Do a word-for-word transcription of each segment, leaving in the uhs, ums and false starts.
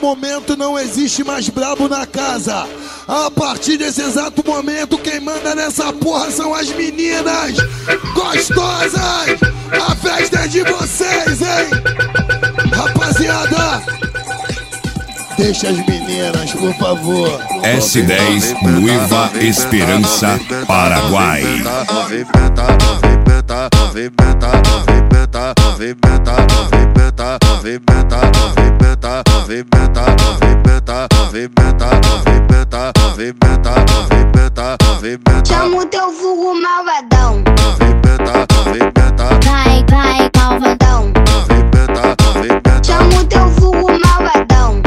momento não existe mais brabo na casa. A partir desse exato momento, quem manda nessa porra são as meninas gostosas. A festa é de vocês, hein? Rapaziada, deixa as meninas, por favor. S dez Nueva Esperança, Paraguai. Chama o teu vulgo malvadão. Vai, vai, malvadão. Chama o teu vulgo malvadão.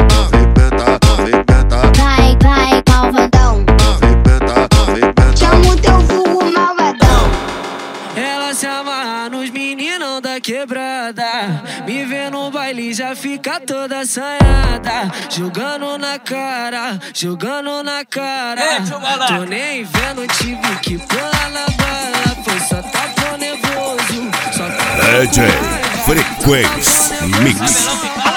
Vai, vai, malvadão. Chama o teu vulgo malvadão. Ela se amarra nos meninão da quebrada. Me vê no baile já fica toda assanhada. Jogando na cara, jogando na cara. Tô nem vendo, tive que pular na bala. Foi só tapão nervoso, só tapão D J Frequência Mix.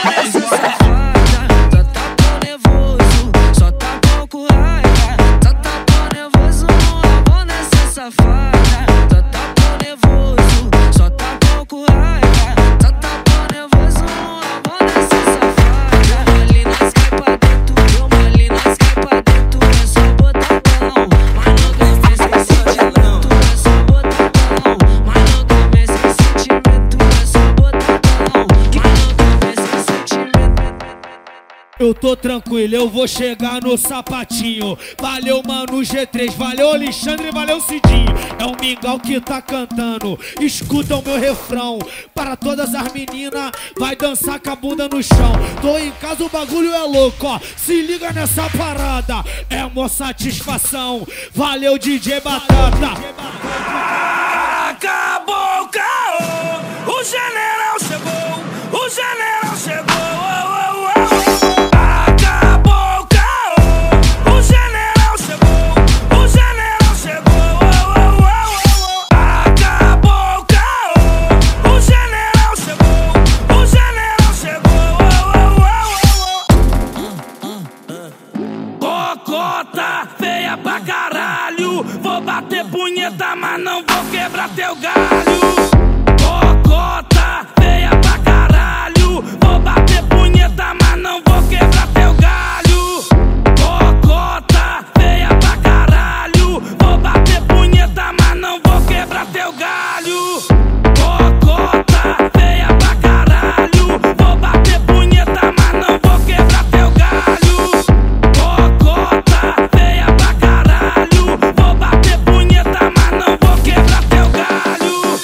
Eu tô tranquilo, eu vou chegar no sapatinho. Valeu, mano, G três, valeu, Alexandre, valeu, Cidinho. É o Mingau que tá cantando, escuta o meu refrão. Para todas as meninas, vai dançar com a bunda no chão. Tô em casa, o bagulho é louco, ó. Se liga nessa parada, é uma satisfação. Valeu, D J Batata. Acabou o caô, o general